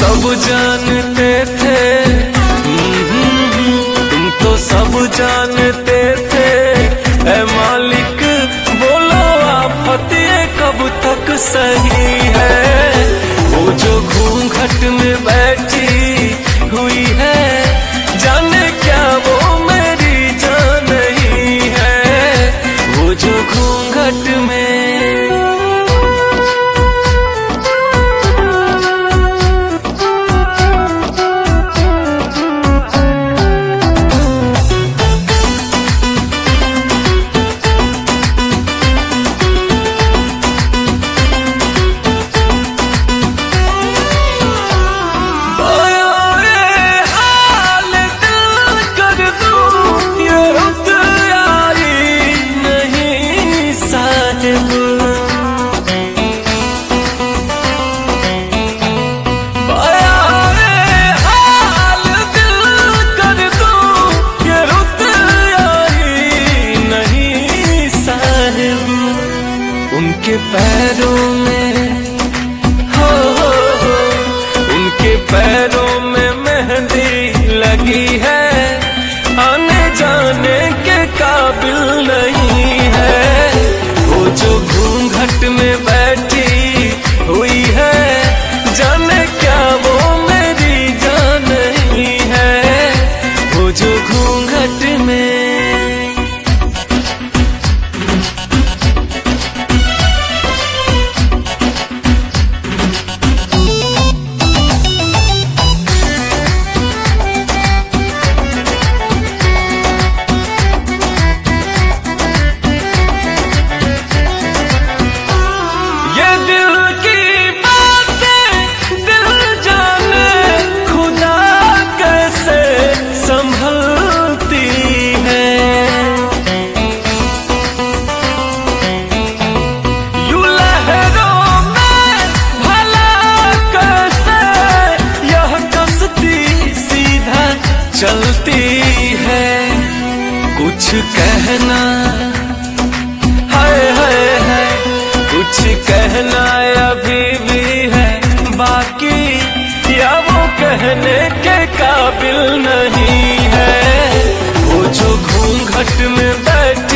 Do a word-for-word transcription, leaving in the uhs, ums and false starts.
सब जानते थे, तुम तो सब जानते थे। ऐ मालिक बोलो आफत ये कब तक सही है। वो जो घूंघट में बैठी हुई है, जाने क्या वो मेरी जान नहीं है। वो जो घूंघट में उनके पैरों में हो, हो, हो उनके पैरों में मेहंदी लगी है। आने जाने के काबिल नहीं है। वो जो घूंघट में बैठी हुई है, जाने क्या वो मेरी जान नहीं है। वो जो घूंघट में चलती है। कुछ कहना है, है, है कुछ कहना अभी भी है बाकी, या वो कहने के काबिल नहीं है। वो जो घूंघट में बैठ